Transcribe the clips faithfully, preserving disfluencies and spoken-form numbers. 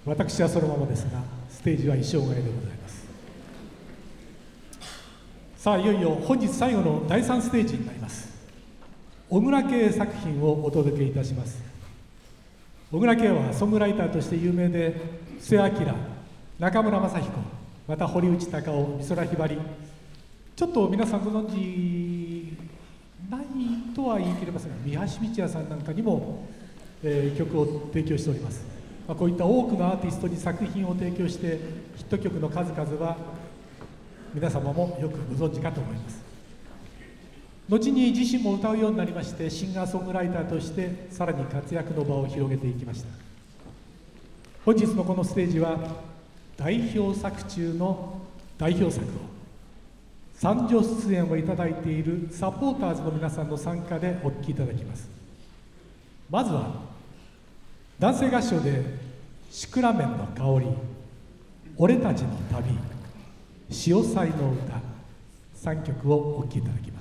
私はそのままですが、ステージは衣装替えでございます。さあ、いよいよ本日最後のだいさんステージになります。小倉圭作品をお届けいたします。小倉圭はソングライターとして有名で、布施明、中村雅彦、また堀内孝雄、美空ひばり、ちょっと皆さんご存知ないとは言い切れませんが、三橋美智也さんなんかにも、えー、曲を提供しております。まあ、こういった多くのアーティストに作品を提供してヒット曲の数々は皆様もよくご存知かと思います。後に自身も歌うようになりまして、シンガーソングライターとしてさらに活躍の場を広げていきました。本日のこのステージは代表作中の代表作を参上出演をいただいているサポーターズの皆さんの参加でお聴きいただきます。まずは男性合唱でシクラメンの香り、俺たちの旅、潮騒の歌、さんきょくをお聴きいただきます。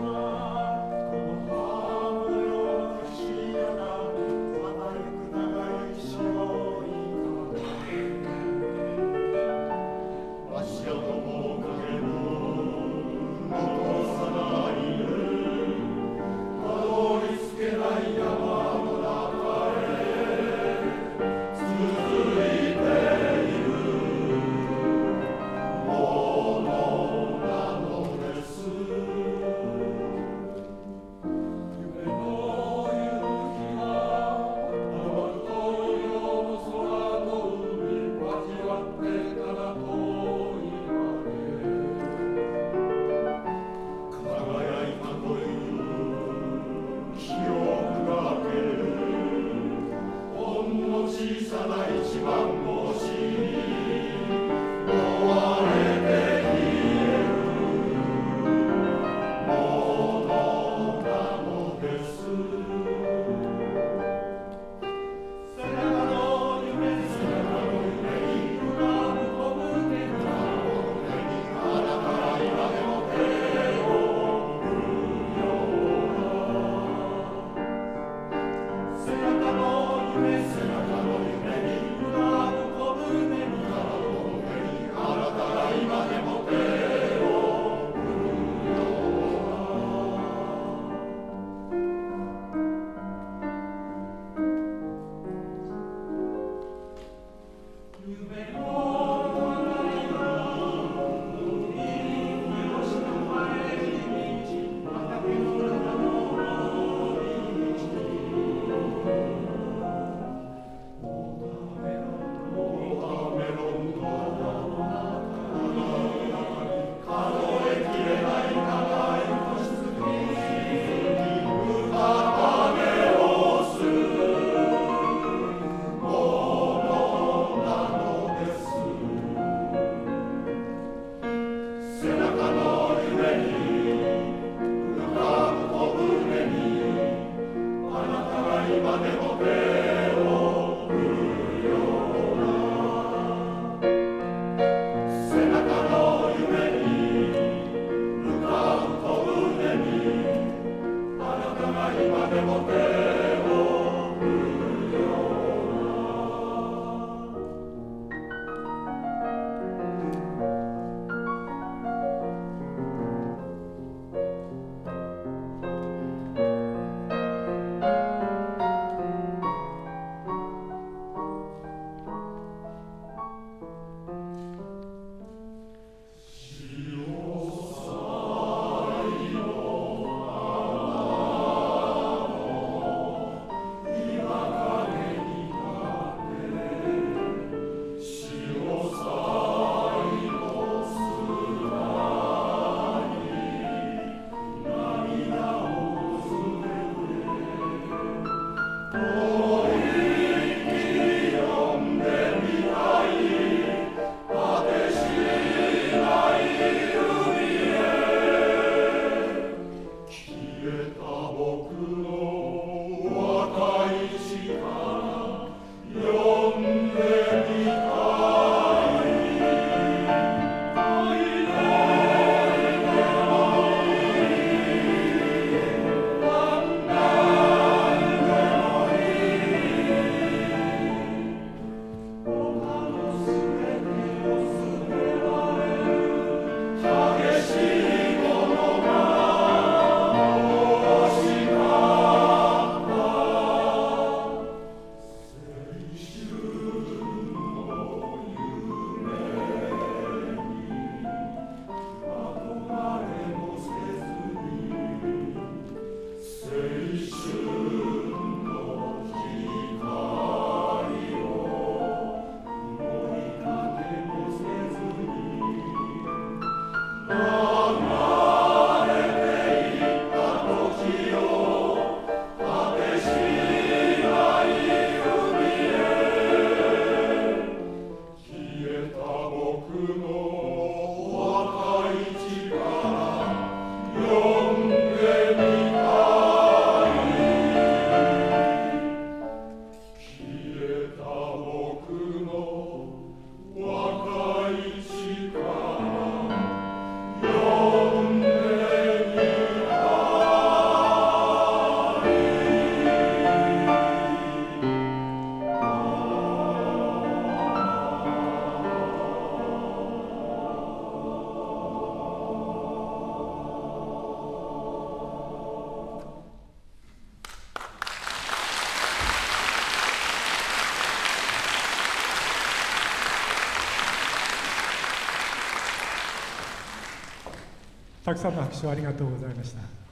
「 たくさんの拍手をありがとうございました。